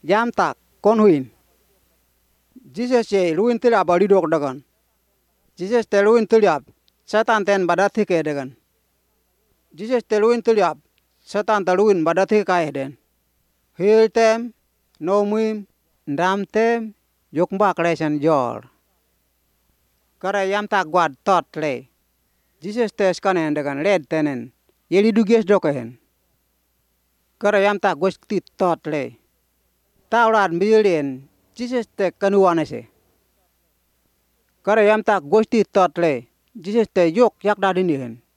Yam tak kon huin. Jesus ye luin tilap adidok dagan. Jesus te luin tilap Satan ten badati ke dagan. Jesus te luin tilap Satan te luin badati kai den. Hil tem no muim ndam tem yok mbak lesan jor. Kara yam tak guad tot le. Jesus te skanen dagan led tenen. Yeli duges dokahen. Kara yam tak gosti tot le. Taulat bilien Jesus te kanuanese. Kara yam tak gosti tot le. Jesus te yok yak dadinihen.